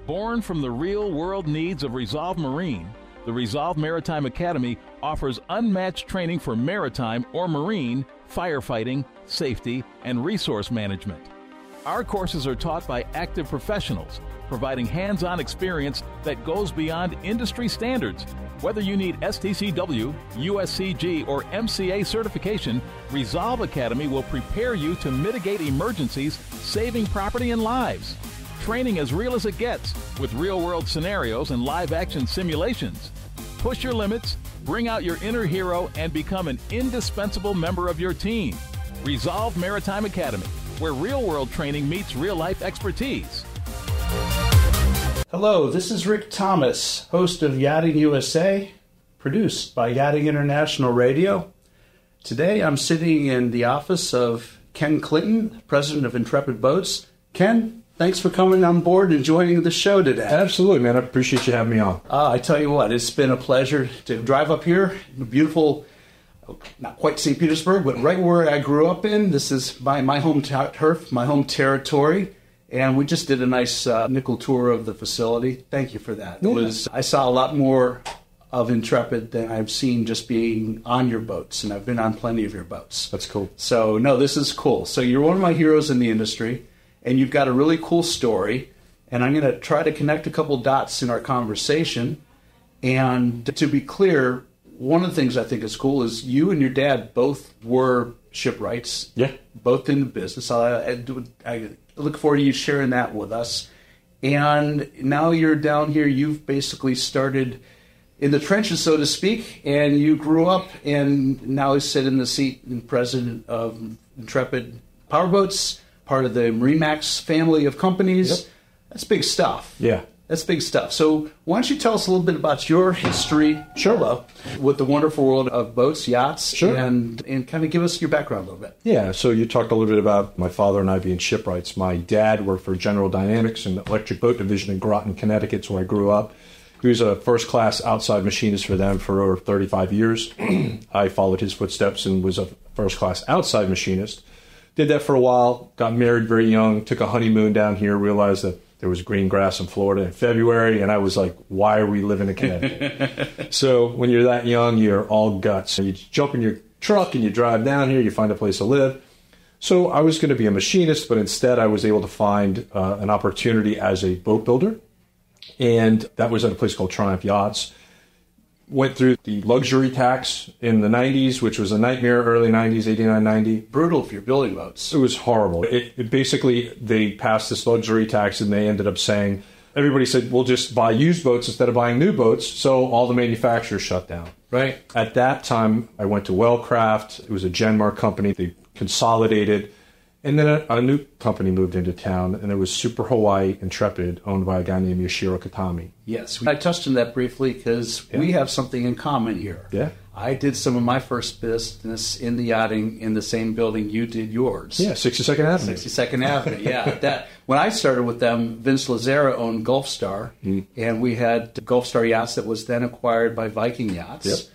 Born from the real-world needs of Resolve Marine, the Resolve Maritime Academy offers unmatched training for maritime or marine, firefighting, safety, and resource management. Our courses are taught by active professionals, providing hands-on experience that goes beyond industry standards. Whether you need STCW, USCG, or MCA certification, Resolve Academy will prepare you to mitigate emergencies, saving property and lives. Training as real as it gets, with real-world scenarios and live-action simulations. Push your limits, bring out your inner hero, and become an indispensable member of your team. Resolve Maritime Academy, where real-world training meets real-life expertise. Hello, this is Rick Thomas, host of Yachting USA, produced by Yachting International Radio. Today I'm sitting in the office of Ken Clinton, president of Intrepid Boats. Ken, thanks for coming on board and joining the show today. Absolutely, man. I appreciate you having me on. I tell you what, it's been a pleasure to drive up here. Beautiful, not quite St. Petersburg, but right where I grew up in. This is my home turf, my home territory. And we just did a nice nickel tour of the facility. Thank you for that. I saw a lot more of Intrepid than I've seen just being on your boats, and I've been on plenty of your boats. That's cool. So, no, this is cool. So you're one of my heroes in the industry, and you've got a really cool story, and I'm going to try to connect a couple dots in our conversation. And to be clear, one of the things I think is cool is you and your dad both were shipwrights. Yeah. Both in the business. I look forward to you sharing that with us. And now you're down here. You've basically started in the trenches, so to speak, and you grew up and now you sit in the seat and president of Intrepid Powerboats, part of the MarineMax family of companies. Yep. That's big stuff. Yeah. That's big stuff. So why don't you tell us a little bit about your history with the wonderful world of boats, yachts, and kind of give us your background a little bit. Yeah, so you talked a little bit about my father and I being shipwrights. My dad worked for General Dynamics in the electric boat division in Groton, Connecticut, where I grew up. He was a first-class outside machinist for them for over 35 years. I followed his footsteps and was a first-class outside machinist. Did that for a while, got married very young, took a honeymoon down here, realized that there was green grass in Florida in February, and I was like, why are we living in Connecticut? So when you're that young, you're all guts. You jump in your truck and you drive down here, you find a place to live. So I was going to be a machinist, but instead I was able to find an opportunity as a boat builder, and that was at a place called Triumph Yachts. Went through the luxury tax in the 90s, which was a nightmare, early 90s, 89, 90. Brutal if you're building boats. It was horrible. It basically, they passed this luxury tax and they ended up saying, everybody said, we'll just buy used boats instead of buying new boats. So all the manufacturers shut down. Right. At that time, I went to Wellcraft. It was a Genmark company. They consolidated. And then a new company moved into town, and it was Super Hawaii Intrepid, owned by a guy named Yoshiro Katami. Yes, I touched on that briefly because we have something in common here. Yeah. I did some of my first business in the yachting in the same building you did yours. Yeah, 62nd Avenue. 62nd Avenue, yeah. When I started with them, Vince Lazara owned Gulfstar, and we had Gulfstar Yachts that was then acquired by Viking Yachts. Yep.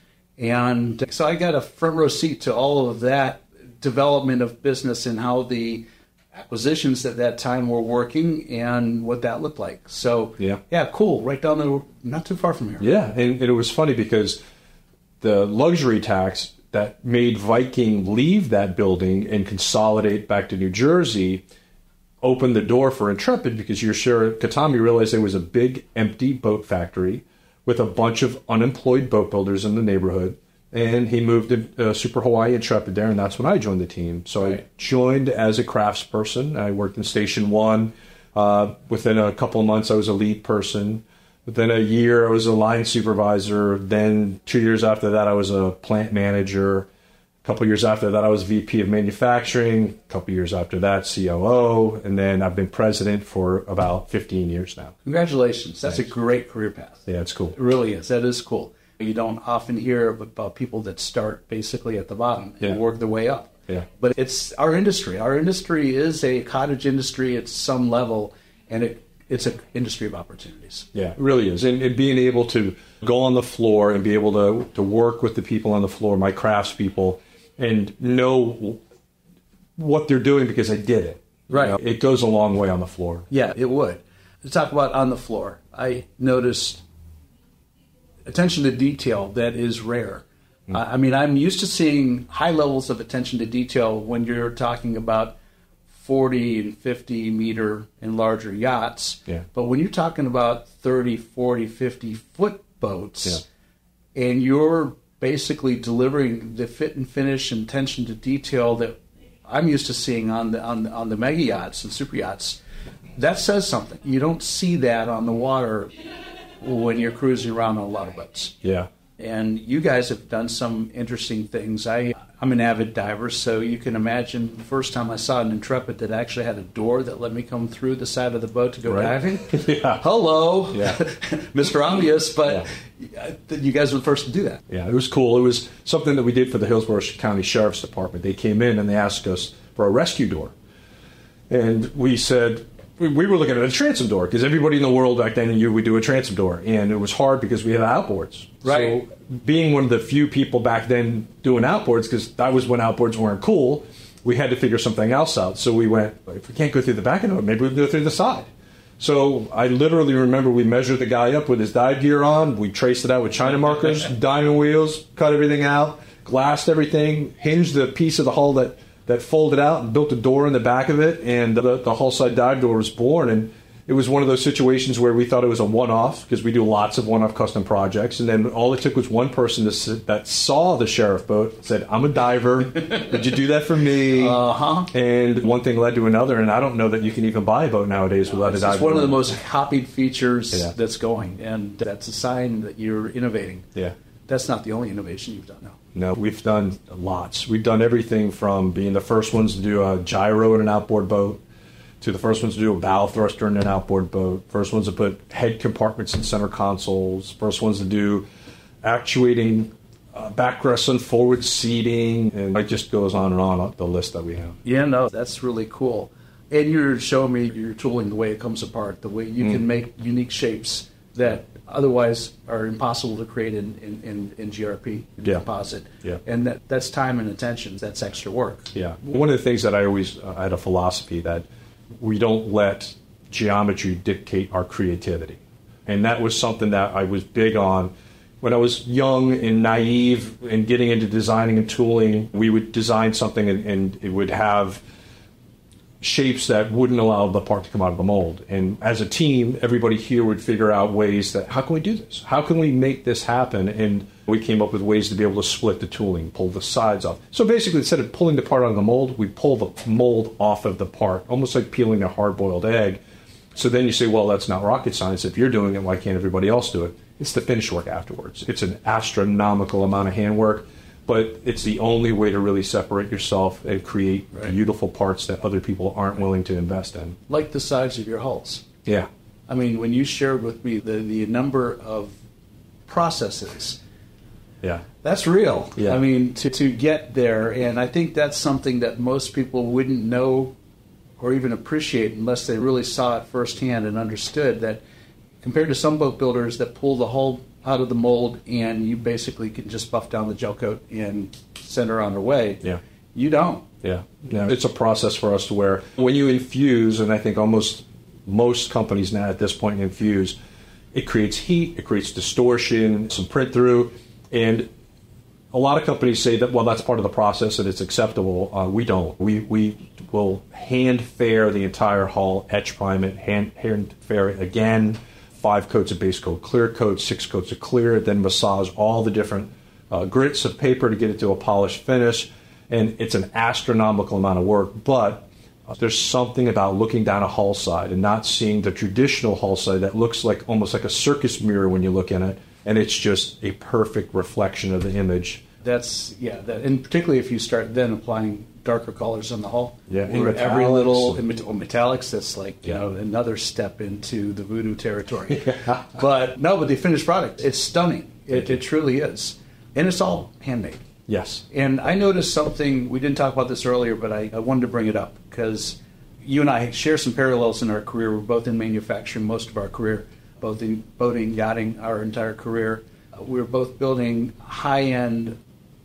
And so I got a front row seat to all of that development of business and how the acquisitions at that time were working and what that looked like. So, yeah, cool. Right down there, not too far from here. Yeah, and it was funny because the luxury tax that made Viking leave that building and consolidate back to New Jersey opened the door for Intrepid because Yoshiro Katami realized there was a big empty boat factory with a bunch of unemployed boat builders in the neighborhood. And he moved to Super Hawaii Intrepid there, and that's when I joined the team. So I joined as a craftsperson. I worked in Station 1. Within a couple of months, I was a lead person. Within a year, I was a line supervisor. Then 2 years after that, I was a plant manager. A couple of years after that, I was VP of manufacturing. A couple of years after that, COO. And then I've been president for about 15 years now. Congratulations. That's a great career path. Yeah, it's cool. It really is. That is cool. You don't often hear about people that start basically at the bottom and work their way up. Yeah. But it's our industry. Our industry is a cottage industry at some level, and it's an industry of opportunities. Yeah, it really is. And being able to go on the floor and be able to work with the people on the floor, my craftspeople, and know what they're doing because I did it. Right. You know, it goes a long way on the floor. Yeah, it would. to talk about on the floor, I noticed attention to detail that is rare. I mean, I'm used to seeing high levels of attention to detail when you're talking about 40 and 50 meter and larger yachts. Yeah. But when you're talking about 30, 40, 50 foot boats, and you're basically delivering the fit and finish and attention to detail that I'm used to seeing on the mega yachts and super yachts, that says something. You don't see that on the water when you're cruising around on a lot of boats. Yeah. And you guys have done some interesting things. I'm an avid diver, so you can imagine the first time I saw an Intrepid that actually had a door that let me come through the side of the boat to go diving. Hello, Mr. Obvious, but you guys were the first to do that. Yeah, it was cool. It was something that we did for the Hillsborough County Sheriff's Department. They came in and they asked us for a rescue door. And we said, we were looking at a transom door because everybody in the world back then knew we do a transom door. And it was hard because we had outboards. Right. So being one of the few people back then doing outboards, because that was when outboards weren't cool, we had to figure something else out. So we went, if we can't go through the back of the door, maybe we can go through the side. So I literally remember we measured the guy up with his dive gear on. We traced it out with China markers, diamond wheels, cut everything out, glassed everything, hinged the piece of the hull that folded out and built a door in the back of it, and the hull side dive door was born. And it was one of those situations where we thought it was a one-off, because we do lots of one-off custom projects, and then all it took was one person that saw the sheriff boat, said, I'm a diver, would you do that for me? And one thing led to another, and I don't know that you can even buy a boat nowadays without a dive. It's one of the most copied features that's going, and that's a sign that you're innovating. Yeah. That's not the only innovation you've done, though. No, we've done lots. We've done everything from being the first ones to do a gyro in an outboard boat, to the first ones to do a bow thruster in an outboard boat, first ones to put head compartments in center consoles, first ones to do actuating backrests and forward seating, and it just goes on and on the list that we have. Yeah, no, that's really cool. And you're showing me your tooling, the way it comes apart, the way you can make unique shapes that otherwise are impossible to create in GRP, composite. Yeah. And that's time and attention. That's extra work. Yeah. One of the things that I always had a philosophy that we don't let geometry dictate our creativity. And that was something that I was big on. When I was young and naive and getting into designing and tooling, we would design something and it would have shapes that wouldn't allow the part to come out of the mold. And as a team, everybody here would figure out ways that, how can we do this? How can we make this happen? And we came up with ways to be able to split the tooling, pull the sides off. So basically, instead of pulling the part out of the mold, we pull the mold off of the part, almost like peeling a hard-boiled egg. So then you say, well, that's not rocket science. If you're doing it, why can't everybody else do it? It's the finish work afterwards. It's an astronomical amount of handwork, but it's the only way to really separate yourself and create beautiful parts that other people aren't willing to invest in. Like the size of your hulls. Yeah. I mean, when you shared with me the number of processes, that's real. Yeah. I mean, to get there, and I think that's something that most people wouldn't know or even appreciate unless they really saw it firsthand and understood that compared to some boat builders that pull the hull out of the mold and you basically can just buff down the gel coat and send her on her way. Yeah. You don't. Yeah. No, it's a process for us to where when you infuse, and I think almost most companies now at this point infuse, it creates heat, it creates distortion, some print through, and a lot of companies say that, well, that's part of the process and it's acceptable. We don't. We will hand fair the entire hull, etch prime it, hand fair it again, 5 coats of base coat clear coat, 6 coats of clear, then massage all the different grits of paper to get it to a polished finish. And it's an astronomical amount of work, but there's something about looking down a hull side and not seeing the traditional hull side that looks like almost like a circus mirror when you look in it, and it's just a perfect reflection of the image. And particularly if you start then applying darker colors on the hull. Yeah, every little metallics. That's like another step into the voodoo territory. But the finished product, it's stunning. It truly is, and it's all handmade. Yes. And I noticed something, we didn't talk about this earlier, but I wanted to bring it up because you and I share some parallels in our career. We're both in manufacturing most of our career, both in boating, yachting, our entire career. We're both building high-end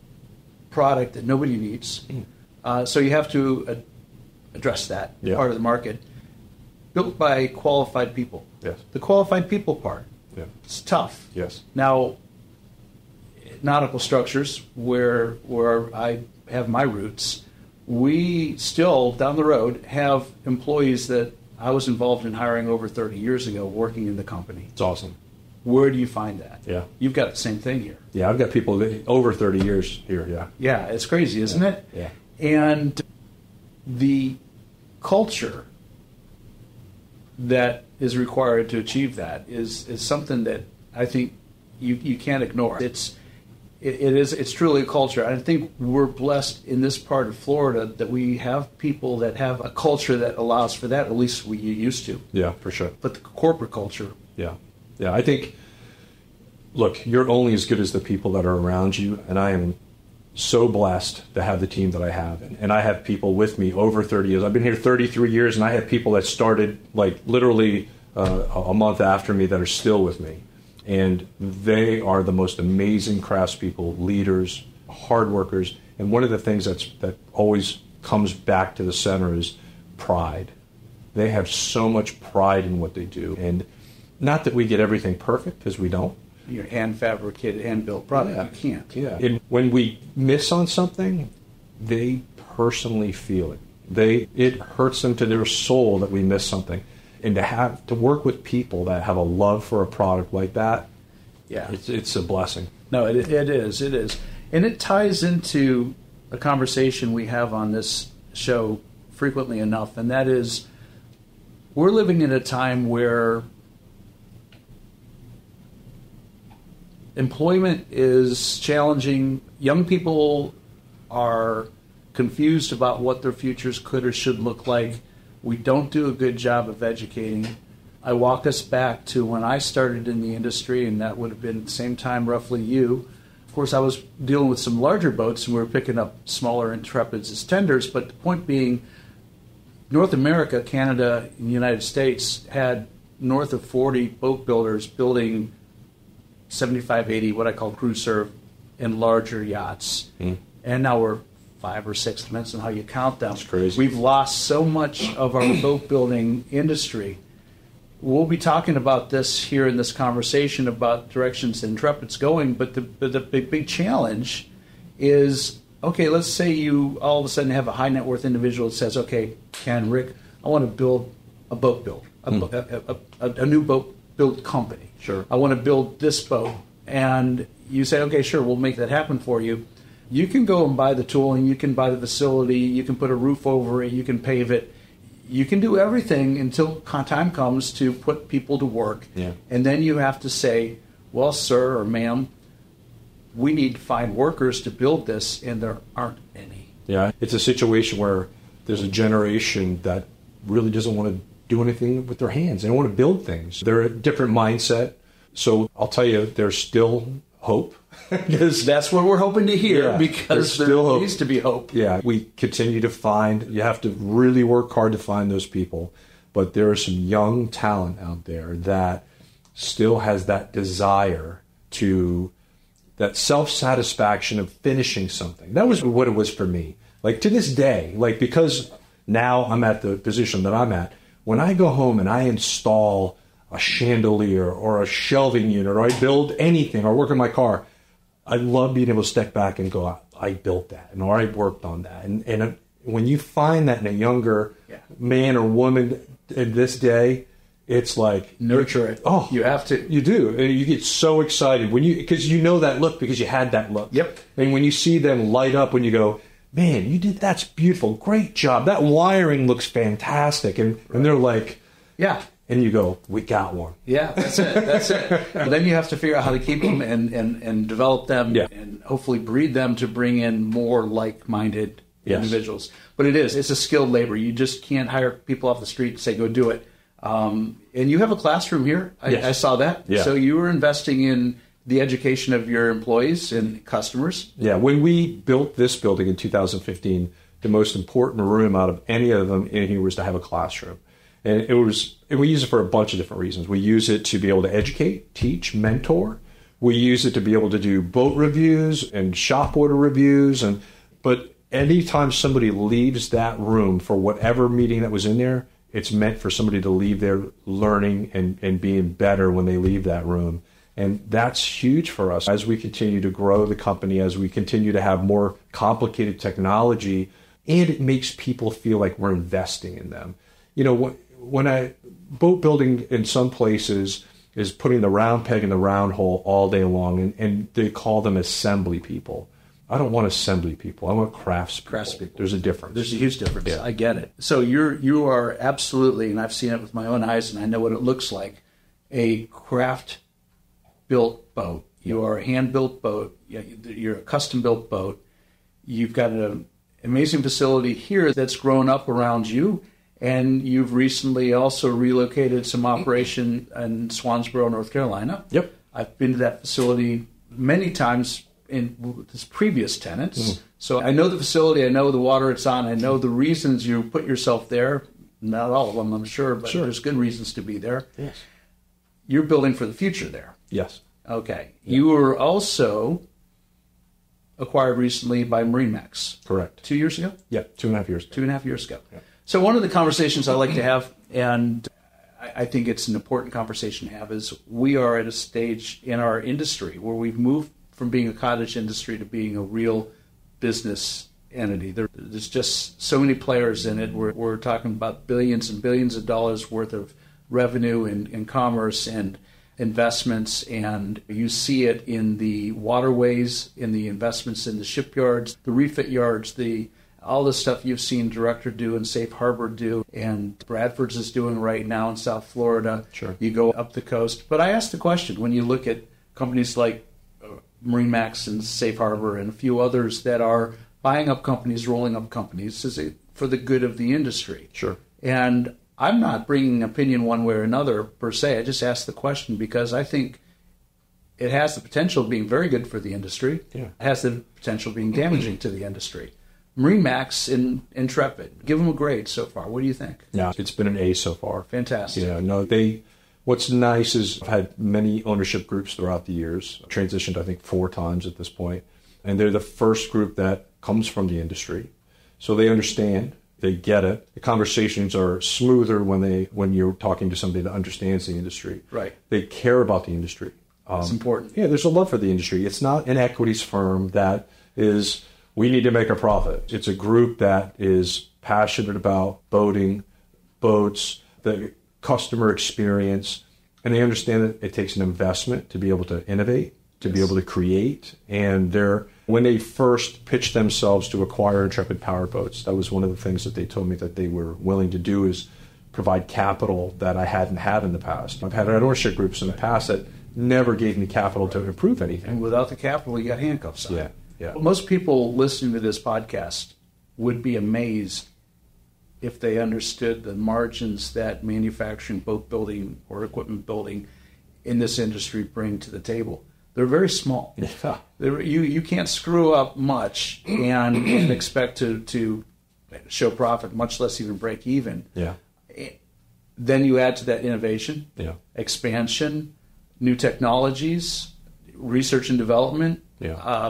product that nobody needs. So you have to address that part of the market. built by qualified people. Yes. The qualified people part, it's tough. Yes. Now, nautical structures, where I have my roots, we still, down the road, have employees that I was involved in hiring over 30 years ago working in the company. It's awesome. Where do you find that? Yeah. You've got the same thing here. Yeah, I've got people over 30 years here, yeah. Yeah, it's crazy, isn't it? Yeah. And the culture that is required to achieve that is something that I think you can't ignore. It's truly a culture. I think we're blessed in this part of Florida that we have people that have a culture that allows for that. At least we used to. Yeah, for sure. But the corporate culture. Yeah. Yeah, I think, look, you're only as good as the people that are around you, and I am so blessed to have the team that I have. And I have people with me over 30 years. I've been here 33 years, and I have people that started like literally a month after me that are still with me. And they are the most amazing craftspeople, leaders, hard workers. And one of the things that always comes back to the center is pride. They have so much pride in what they do. And not that we get everything perfect, because we don't. Your hand-fabricated, hand-built product, you can't. Yeah. And when we miss on something, they personally feel it. It hurts them to their soul that we miss something. And to work with people that have a love for a product like that, yeah, it's a blessing. No, it is. And it ties into a conversation we have on this show frequently enough, and that is we're living in a time where employment is challenging. Young people are confused about what their futures could or should look like. We don't do a good job of educating. I walk us back to when I started in the industry, and that would have been the same time roughly you. Of course, I was dealing with some larger boats, and we were picking up smaller Intrepids as tenders, but the point being, North America, Canada, and the United States had north of 40 boat builders building 75, 80, what I call cruise serve, and larger yachts. And now we're 5 or 6, depends on how you count them. That's crazy. We've lost so much of our boat building industry. We'll be talking about this here in this conversation about directions Intrepid's going, but the big challenge is, okay, let's say you all of a sudden have a high net worth individual that says, okay, Ken, Rick, I want to build a boat build, a new boat build company. Sure. I want to build this boat. And you say, okay, sure, we'll make that happen for you. You can go and buy the tooling, you can buy the facility, you can put a roof over it, you can pave it. You can do everything until time comes to put people to work. Yeah. And then you have to say, well, sir or ma'am, we need to find workers to build this, and there aren't any. Yeah, it's a situation where there's a generation that really doesn't want to do anything with their hands. They don't want to build things. They're a different mindset. So I'll tell you, there's still hope. That's what we're hoping to hear, because there needs to be hope. Yeah, we continue to find, you have to really work hard to find those people. But there is some young talent out there that still has that desire to, that self-satisfaction of finishing something. That was what it was for me. Like to this day, like because now I'm at the position that I'm at, when I go home and I install a chandelier or a shelving unit, or I build anything or work on my car, I love being able to step back and go, I built that, or I worked on that. And when you find that in a younger man or woman in this day, it's like nurture it. Oh, you have to. You do. And you get so excited because you know that look because you had that look. Yep. And when you see them light up, when you go, man, you did, that's beautiful, great job. That wiring looks fantastic, and they're like, yeah. And you go, we got one. Yeah, that's it. But then you have to figure out how to keep them and develop them and hopefully breed them to bring in more like-minded individuals. But it's a skilled labor. You just can't hire people off the street and say, go do it. And you have a classroom here. I saw that. Yeah. So you were investing in the education of your employees and customers. Yeah, when we built this building in 2015, the most important room out of any of them in here was to have a classroom. And we use it for a bunch of different reasons. We use it to be able to educate, teach, mentor. We use it to be able to do boat reviews and shop order reviews. But anytime somebody leaves that room for whatever meeting that was in there, It's meant for somebody to leave there learning and being better when they leave that room. And that's huge for us as we continue to grow the company, as we continue to have more complicated technology, and it makes people feel like we're investing in them. You know, when boat building in some places is putting the round peg in the round hole all day long, and they call them assembly people. I don't want assembly people. I want craftspeople. There's a difference. There's a huge difference. Yeah. I get it. So you are absolutely, and I've seen it with my own eyes, and I know what it looks like, a craft-built boat. You are a hand-built boat. You're a custom-built boat. You've got an amazing facility here that's grown up around you, and you've recently also relocated some operation in Swansboro, North Carolina. Yep. I've been to that facility many times with his previous tenants. So I know the facility, I know the water it's on, I know the reasons you put yourself there. Not all of them, I'm sure, but there's good reasons to be there. Yes. You're building for the future there. Yes. Okay. Yeah. You were also acquired recently by MarineMax. Correct. 2 years ago? Yeah, 2.5 years. 2.5 years ago. Yeah. So one of the conversations I like to have, and I think it's an important conversation to have, is we are at a stage in our industry where we've moved from being a cottage industry to being a real business entity. There's just so many players in it. We're talking about billions and billions of dollars worth of revenue in commerce and investments, and you see it in the waterways, in the investments in the shipyards, the refit yards, all the stuff you've seen Director do and Safe Harbor do, and Bradford's is doing right now in South Florida. Sure. You go up the coast. But I asked the question, when you look at companies like MarineMax and Safe Harbor and a few others that are buying up companies, rolling up companies, is it for the good of the industry? Sure. And I'm not bringing opinion one way or another per se. I just asked the question because I think it has the potential of being very good for the industry. Yeah. It has the potential of being damaging to the industry. MarineMax and Intrepid, give them a grade so far. What do you think? Yeah, it's been an A so far. Fantastic. Yeah, no, what's nice is I've had many ownership groups throughout the years. I've transitioned, I think, 4 times at this point. And they're the first group that comes from the industry. So they understand, they get it. The conversations are smoother when you're talking to somebody that understands the industry. Right. They care about the industry. It's important. Yeah, there's a love for the industry. It's not an equities firm that is, we need to make a profit. It's a group that is passionate about boating, boats, the customer experience, and they understand that it takes an investment to be able to innovate, to be able to create. And when they first pitched themselves to acquire Intrepid Power Boats, that was one of the things that they told me that they were willing to do, is provide capital that I hadn't had in the past. I've had ownership groups in the past that never gave me capital to improve anything. And without the capital, you got handcuffs on. Yeah, yeah. Most people listening to this podcast would be amazed if they understood the margins that manufacturing, boat building, or equipment building in this industry bring to the table. They're very small. Yeah. You can't screw up much and expect to show profit, much less even break even. Yeah. Then you add to that innovation, Yeah. expansion, new technologies, research and development. Yeah.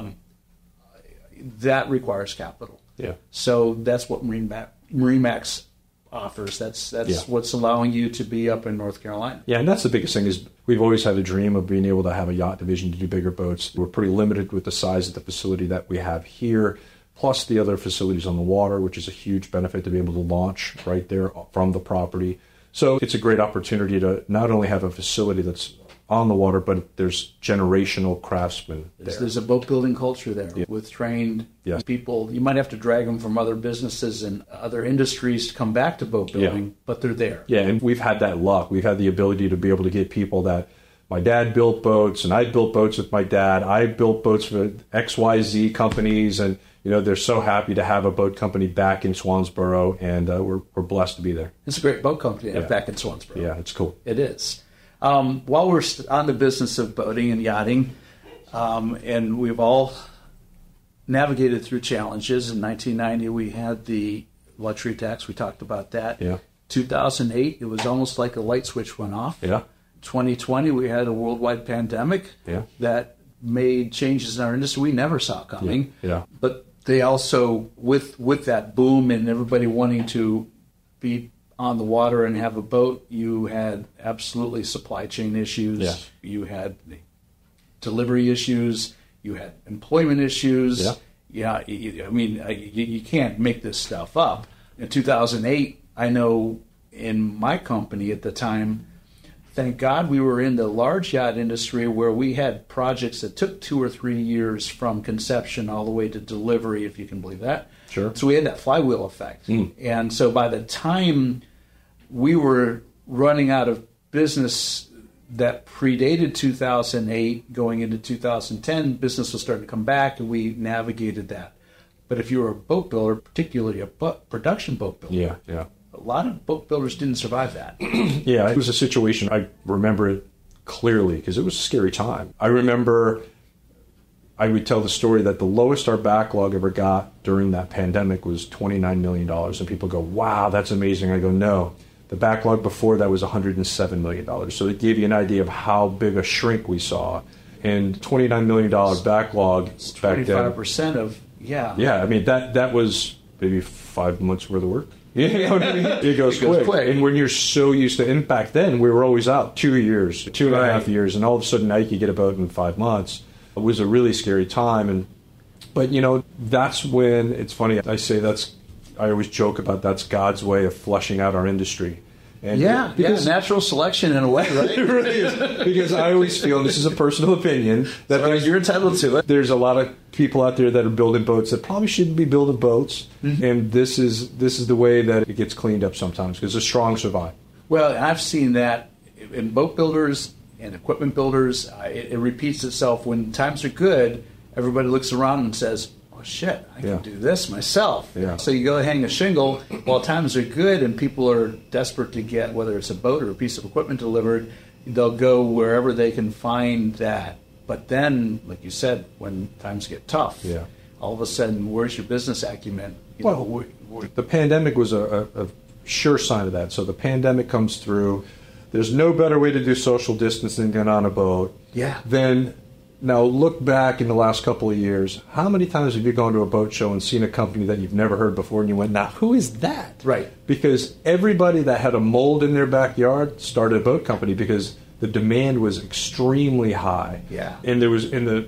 That requires capital. Yeah. So that's what MarineMax offers. That's what's allowing you to be up in North Carolina. Yeah, and that's the biggest thing is we've always had a dream of being able to have a yacht division to do bigger boats. We're pretty limited with the size of the facility that we have here, plus the other facilities on the water, which is a huge benefit to be able to launch right there from the property. So it's a great opportunity to not only have a facility that's on the water, but there's generational craftsmen there. There's a boat building culture there with trained people. You might have to drag them from other businesses and other industries to come back to boat building, but they're there. Yeah, and we've had that luck. We've had the ability to be able to get people that my dad built boats, and I built boats with my dad. I built boats for XYZ companies, and they're so happy to have a boat company back in Swansboro, and we're blessed to be there. It's a great boat company back in Swansboro. Yeah, it's cool. It is. While we're on the business of boating and yachting, and we've all navigated through challenges. In 1990, we had the luxury tax. We talked about that. Yeah. 2008, it was almost like a light switch went off. Yeah. 2020, we had a worldwide pandemic that made changes in our industry we never saw coming. Yeah. But they also, with that boom and everybody wanting to be on the water and have a boat, you had absolutely supply chain issues. Yeah. You had delivery issues. You had employment issues. Yeah. You can't make this stuff up. In 2008, I know in my company at the time, thank God we were in the large yacht industry where we had projects that took 2 or 3 years from conception all the way to delivery, if you can believe that. Sure. So we had that flywheel effect. And so by the time we were running out of business that predated 2008, going into 2010, business was starting to come back, and we navigated that. But if you were a boat builder, particularly a production boat builder, a lot of boat builders didn't survive that. Yeah, it was a situation, I remember it clearly because it was a scary time. I remember I would tell the story that the lowest our backlog ever got during that pandemic was $29 million. And people go, wow, that's amazing. I go, no. The backlog before that was $107 million. So it gave you an idea of how big a shrink we saw. And $29 million backlog back then. 25% of, Yeah, I mean, that was maybe 5 months worth of work. You know what I mean? It goes quick. And when you're so used to, and back then we were always out 2 years, 2.5 years, and all of a sudden now you could get a boat in 5 months. It was a really scary time. But that's when, it's funny, I always joke about that's God's way of flushing out our industry. And because natural selection in a way, right? It really is. Because I always feel, and this is a personal opinion, that you're entitled to it. There's a lot of people out there that are building boats that probably shouldn't be building boats, and this is the way that it gets cleaned up sometimes because the strong survive. Well, I've seen that in boat builders and equipment builders. It repeats itself. When times are good, everybody looks around and says, oh, shit, I can do this myself. Yeah. So you go hang a shingle while times are good and people are desperate to get, whether it's a boat or a piece of equipment delivered, they'll go wherever they can find that. But then, like you said, when times get tough, all of a sudden, where's your business acumen? The pandemic was a sure sign of that. So the pandemic comes through. There's no better way to do social distancing than on a boat. Yeah. Then, now look back in the last couple of years. How many times have you gone to a boat show and seen a company that you've never heard before and you went, now, who is that? Right. Because everybody that had a mold in their backyard started a boat company because the demand was extremely high. Yeah. And there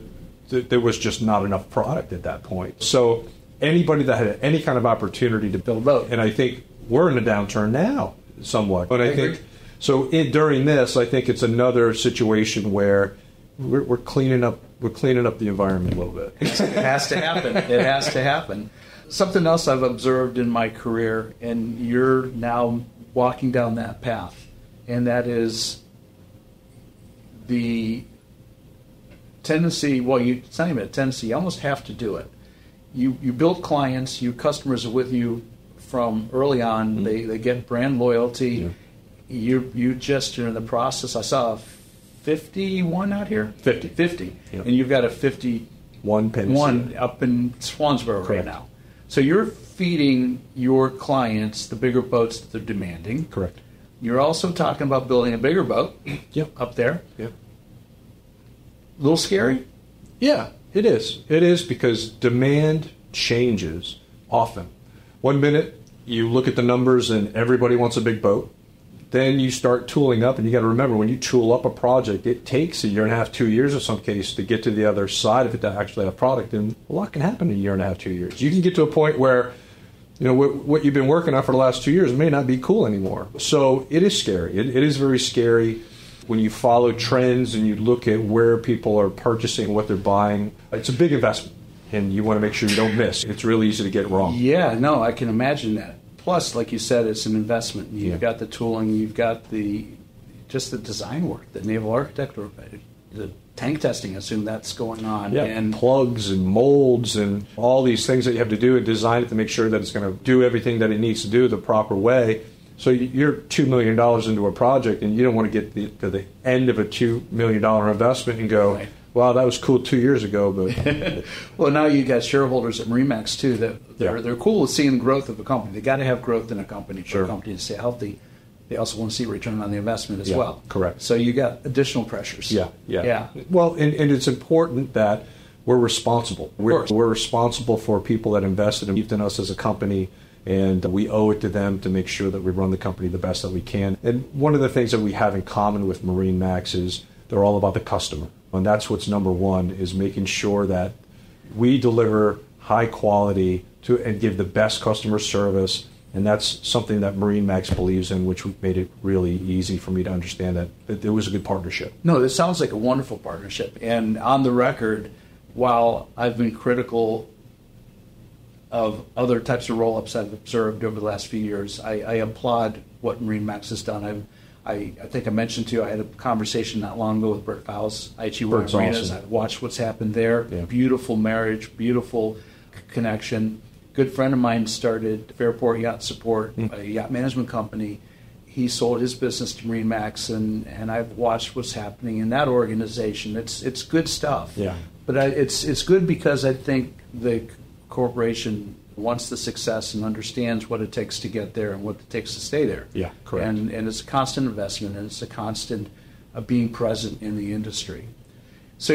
was just not enough product at that point. So anybody that had any kind of opportunity to build a boat, and I think we're in a downturn now somewhat. But I think so during this, I think it's another situation where we're cleaning up the environment a little bit. It has to happen. It has to happen. Something else I've observed in my career, and you're now walking down that path, and that is the tendency, it's not even a tendency, you almost have to do it. You build clients, your customers are with you from early on, they get brand loyalty. You just are in the process. I saw 51 out here? 50. Yep. And you've got a 51 up in Swansboro right now. So you're feeding your clients the bigger boats that they're demanding. Correct. You're also talking about building a bigger boat up there. Yep. A little scary? Yeah, it is. It is because demand changes often. 1 minute, you look at the numbers and everybody wants a big boat. Then you start tooling up, and you got to remember, when you tool up a project, it takes 1.5 years, 2 years in some case to get to the other side of it to actually have product. And a lot can happen in 1.5 years, 2 years. You can get to a point where, what you've been working on for the last 2 years may not be cool anymore. So it is scary. It is very scary when you follow trends and you look at where people are purchasing, what they're buying. It's a big investment, and you want to make sure you don't miss. It's really easy to get wrong. Yeah, no, I can imagine that. Plus, like you said, it's an investment. You've got the tooling, you've got the design work, the naval architect, or the tank testing. I assume that's going on. Yeah, and plugs and molds and all these things that you have to do and design it to make sure that it's going to do everything that it needs to do the proper way. So you're $2 million into a project, and you don't want to get to the end of a $2 million investment and go, wow, that was cool 2 years ago, but well, now you got shareholders at MarineMax too that they're cool with seeing the growth of a company. They got to have growth in a company for a company to stay healthy. They also want to see return on the investment as well. Correct. So you got additional pressures. Yeah. Well, and it's important that we're responsible. We're responsible for people that invested in us as a company, And we owe it to them to make sure that we run the company the best that we can. And one of the things that we have in common with MarineMax is they're all about the customer. And that's what's number one, is making sure that we deliver high quality and give the best customer service. And that's something that MarineMax believes in, which made it really easy for me to understand that it was a good partnership. No, this sounds like a wonderful partnership. And on the record, while I've been critical of other types of roll-ups I've observed over the last few years, I applaud what MarineMax has done. I think I mentioned to you, I had a conversation not long ago with Bert Fowles, IHE World Marinas. Awesome. I watched what's happened there. Yeah. Beautiful marriage, beautiful connection. Good friend of mine started Fairport Yacht Support, a yacht management company. He sold his business to MarineMax, and I've watched what's happening in that organization. It's good stuff. Yeah. But it's good because I think the corporation wants the success and understands what it takes to get there and what it takes to stay there. Yeah, correct. And it's a constant investment, and it's a constant being present in the industry. So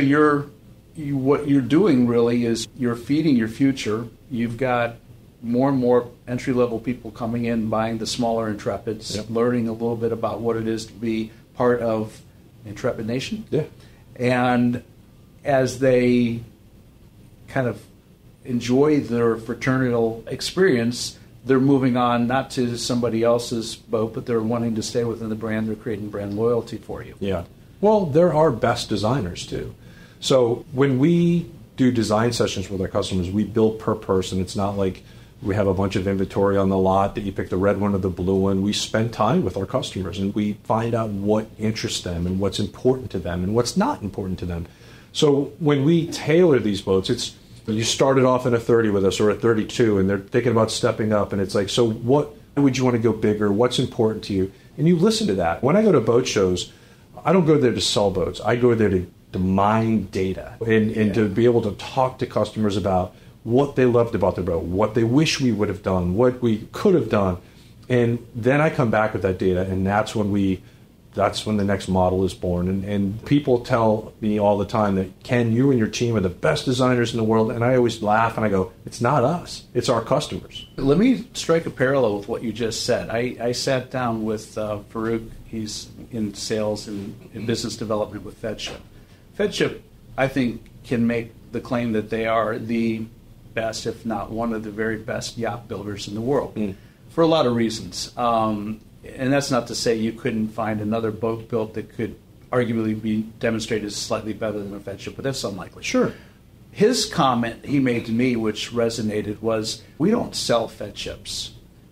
what you're doing really is you're feeding your future. You've got more and more entry-level people coming in, buying the smaller Intrepids, Yep. learning a little bit about what it is to be part of Intrepid Nation. Yeah. And as they kind of enjoy their fraternal experience, they're moving on not to somebody else's boat, but they're wanting to stay within the brand. They're creating brand loyalty for you. Yeah. Well, they're our best designers, too. So when we do design sessions with our customers, we build per person. It's not like we have a bunch of inventory on the lot that you pick the red one or the blue one. We spend time with our customers, and we find out what interests them and what's important to them and what's not important to them. So when we tailor these boats, you started off in a 30 with us or a 32, and they're thinking about stepping up, and it's like, so what would you want to go bigger? What's important to you? And you listen to that. When I go to boat shows, I don't go there to sell boats. I go there to mine data and to be able to talk to customers about what they loved about their boat, what they wish we would have done, what we could have done. And then I come back with that data, and that's when the next model is born. And people tell me all the time that, Ken, you and your team are the best designers in the world. And I always laugh and I go, it's not us, it's our customers. Let me strike a parallel with what you just said. I sat down with Farouk. He's in sales and in business development with FedShip. FedShip, I think, can make the claim that they are the best, if not one of the very best yacht builders in the world, for a lot of reasons. And that's not to say you couldn't find another boat built that could arguably be demonstrated as slightly better than a FedShip, but that's unlikely. Sure. His comment he made to me, which resonated, was, we don't sell FedShips.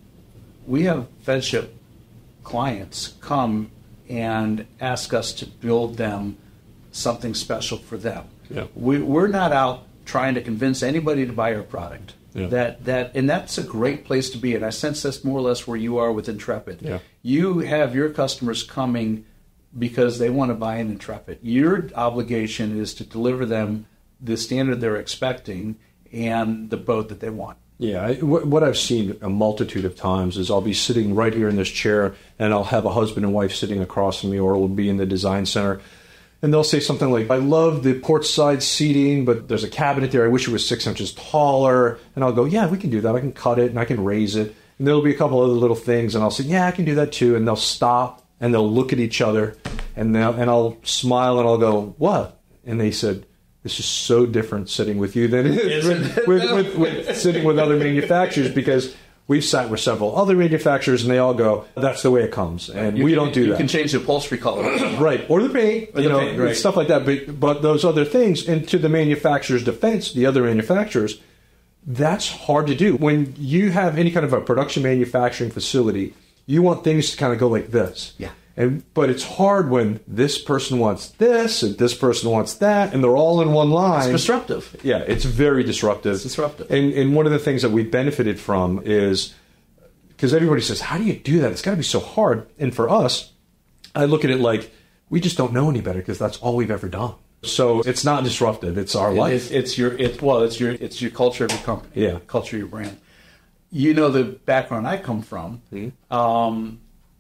We have FedShip clients come and ask us to build them something special for them. Yeah. We're not out trying to convince anybody to buy our product. Yeah. And that's a great place to be. And I sense that's more or less where you are with Intrepid. Yeah. You have your customers coming because they want to buy an Intrepid. Your obligation is to deliver them the standard they're expecting and the boat that they want. Yeah, what I've seen a multitude of times is I'll be sitting right here in this chair, and I'll have a husband and wife sitting across from me, or we'll be in the design center. And they'll say something like, I love the port side seating, but there's a cabinet there. I wish it was 6 inches taller. And I'll go, yeah, we can do that. I can cut it and I can raise it. And there'll be a couple other little things. And I'll say, yeah, I can do that too. And they'll stop and they'll look at each other. And I'll smile and I'll go, what? And they said, this is so different sitting with you than it is with sitting with other manufacturers, because we've sat with several other manufacturers, and they all go, that's the way it comes. And we don't do that. You can change the upholstery color. Right. Or the paint, right. Stuff like that. But those other things, and to the manufacturer's defense, the other manufacturers, that's hard to do. When you have any kind of a production manufacturing facility, you want things to kind of go like this. Yeah. But it's hard when this person wants this and this person wants that, and they're all in one line. It's disruptive. Yeah, it's very disruptive. It's disruptive. And one of the things that we benefited from is, because everybody says, how do you do that? It's got to be so hard. And for us, I look at it like, we just don't know any better because that's all we've ever done. So it's not disruptive. It's our life. It's your culture of your company. Yeah. Culture of your brand. You know the background I come from. Mm-hmm.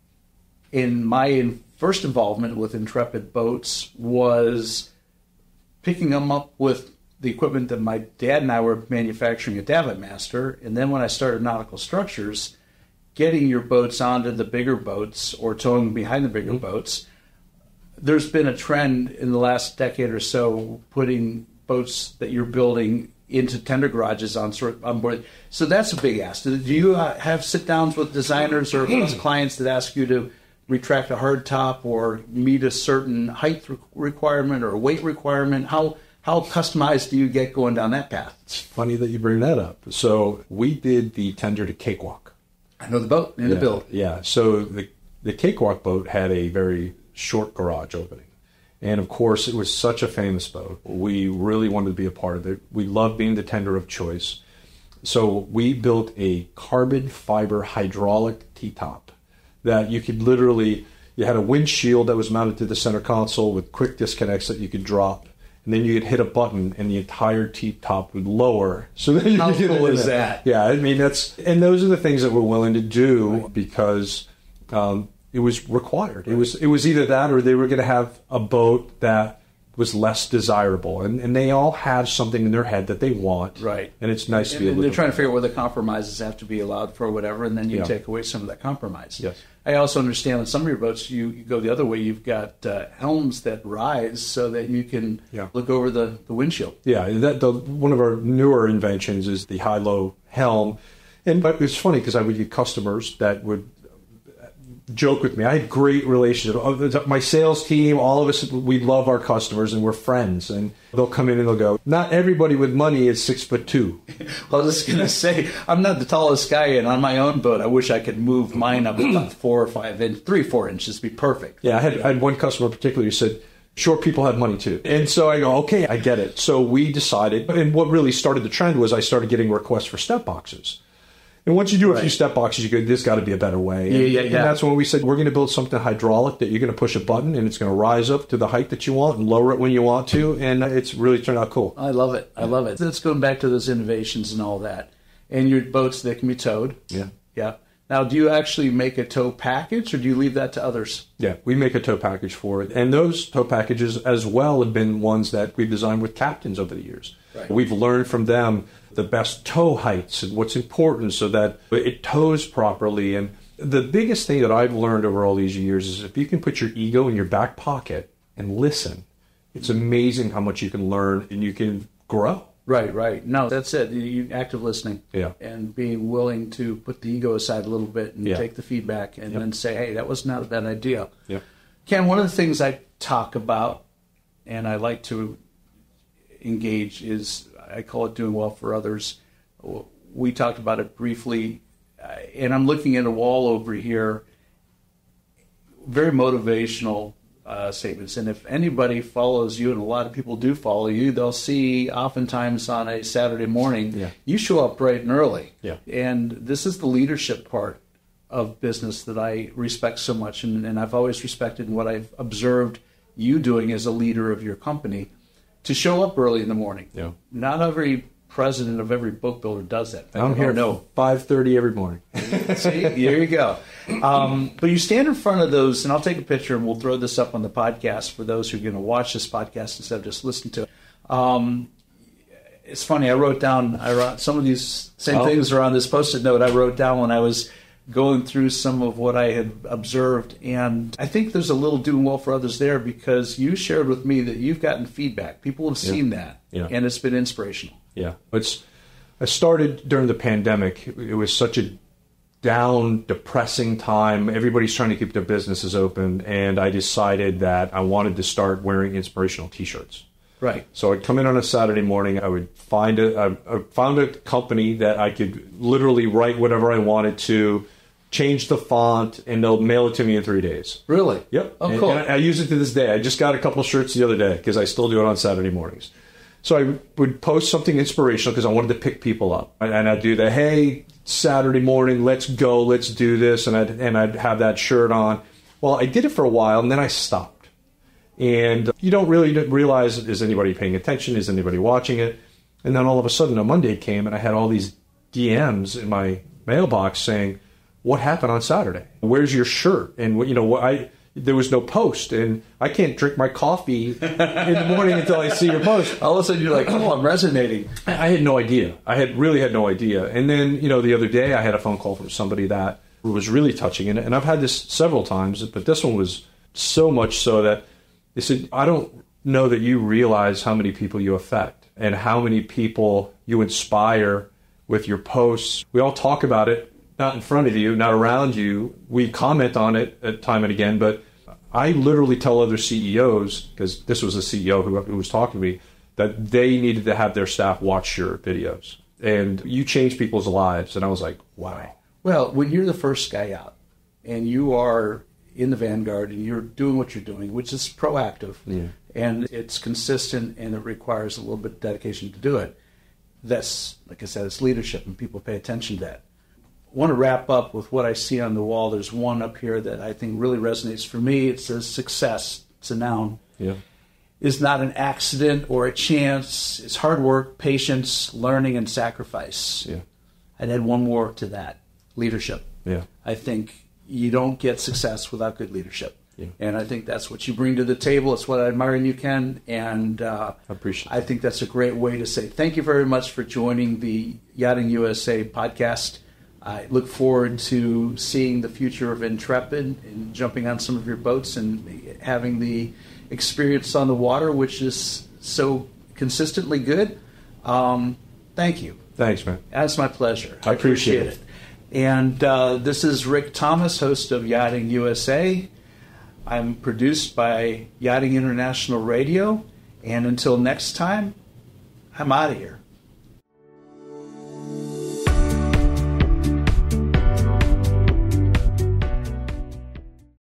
In my first involvement with Intrepid Boats was picking them up with the equipment that my dad and I were manufacturing at Davit Master. And then when I started Nautical Structures, getting your boats onto the bigger boats or towing behind the bigger boats, there's been a trend in the last decade or so putting boats that you're building into tender garages on board. So that's a big ask. Do you have sit-downs with designers or clients that ask you to retract a hard top or meet a certain height requirement or weight requirement? How customized do you get going down that path? It's funny that you bring that up. So we did the tender to cakewalk. I know the boat and the build. Yeah. So the cakewalk boat had a very short garage opening. And of course, it was such a famous boat. We really wanted to be a part of it. We loved being the tender of choice. So we built a carbon fiber hydraulic T-top that you could literally, you had a windshield that was mounted to the center console with quick disconnects that you could drop. And then you could hit a button and the entire T-top would lower. So then how cool is that? Yeah, I mean, and those are the things that we're willing to do because it was required. It was either that or they were going to have a boat that was less desirable. And they all have something in their head that they want. Right. And it's nice to be able to. They're trying to figure out where the compromises have to be allowed for whatever, and then you take away some of that compromise. Yes. I also understand on some of your boats, you go the other way. You've got helms that rise so that you can look over the windshield. Yeah, one of our newer inventions is the high-low helm. And it's funny because I would get customers that would joke with me. I had great relationships. My sales team, all of us, we love our customers and we're friends. And they'll come in and they'll go, not everybody with money is 6'2". Well, I was just going to say, I'm not the tallest guy, and on my own boat, I wish I could move mine up about 4 or 5 inches, 3-4 inches to be perfect. Yeah, I had one customer in particular who said, short people have money too. And so I go, okay, I get it. So we decided, and what really started the trend was I started getting requests for step boxes. And once you do a few step boxes, you go, there's got to be a better way. And that's when we said, we're going to build something hydraulic that you're going to push a button and it's going to rise up to the height that you want and lower it when you want to. And it's really turned out cool. I love it. I love it. Let's go back to those innovations and all that. And your boats that can be towed. Yeah. Yeah. Now, do you actually make a tow package or do you leave that to others? Yeah, we make a tow package for it. And those tow packages as well have been ones that we've designed with captains over the years. Right. We've learned from them the best tow heights and what's important so that it tows properly. And the biggest thing that I've learned over all these years is if you can put your ego in your back pocket and listen, it's amazing how much you can learn and you can grow. Right. No, that's it. Active listening. Yeah. And being willing to put the ego aside a little bit and take the feedback and then say, hey, that was not a bad idea. Yeah. Ken, one of the things I talk about and I like to engage is, I call it doing well for others. We talked about it briefly, and I'm looking at a wall over here, very motivational statements. And if anybody follows you, and a lot of people do follow you, they'll see oftentimes on a Saturday morning, you show up bright and early. Yeah. And this is the leadership part of business that I respect so much, and I've always respected what I've observed you doing as a leader of your company, to show up early in the morning. Yeah. Not every president of every boat builder does that. I'm here at 5:30 every morning. See, there you go. But you stand in front of those, and I'll take a picture, and we'll throw this up on the podcast for those who are going to watch this podcast instead of just listen to it. It's funny, I wrote some of these same things are on this Post-it note I wrote down when I was going through some of what I had observed, and I think there's a little doing well for others there because you shared with me that you've gotten feedback. People have seen that, and it's been inspirational. Yeah. I started during the pandemic. It was such a down, depressing time. Everybody's trying to keep their businesses open, and I decided that I wanted to start wearing inspirational T-shirts. Right. So I'd come in on a Saturday morning. I would found a company that I could literally write whatever I wanted to, change the font, and they'll mail it to me in 3 days. Really? Yep. Oh, cool. And I use it to this day. I just got a couple shirts the other day because I still do it on Saturday mornings. So I would post something inspirational because I wanted to pick people up. And I'd do the, hey, Saturday morning, let's go, let's do this. And I'd have that shirt on. Well, I did it for a while, and then I stopped. And you don't really realize, is anybody paying attention? Is anybody watching it? And then all of a sudden, a Monday came, and I had all these DMs in my mailbox saying, what happened on Saturday? Where's your shirt? And there was no post, and I can't drink my coffee in the morning until I see your post. All of a sudden, you're like, oh, I'm resonating. I had no idea. Really had no idea. And then, the other day I had a phone call from somebody that was really touching, and I've had this several times, but this one was so much so that they said, I don't know that you realize how many people you affect and how many people you inspire with your posts. We all talk about it, not in front of you, not around you. We comment on it at time and again, but I literally tell other CEOs, because this was a CEO who was talking to me, that they needed to have their staff watch your videos. And you change people's lives. And I was like, wow. Well, when you're the first guy out and you are in the vanguard and you're doing what you're doing, which is proactive, and it's consistent and it requires a little bit of dedication to do it, that's, like I said, it's leadership, and people pay attention to that. I want to wrap up with what I see on the wall. There's one up here that I think really resonates for me. It says success. It's a noun. Yeah. Is not an accident or a chance. It's hard work, patience, learning, and sacrifice. Yeah. I'd add one more to that. Leadership. Yeah. I think you don't get success without good leadership. Yeah. And I think that's what you bring to the table. It's what I admire in you, Ken. And I appreciate it. I think that's a great way to say thank you very much for joining the Yachting USA podcast. I look forward to seeing the future of Intrepid and jumping on some of your boats and having the experience on the water, which is so consistently good. Thank you. Thanks, man. That's my pleasure. I appreciate it. And this is Rick Thomas, host of Yachting USA. I'm produced by Yachting International Radio. And until next time, I'm out of here.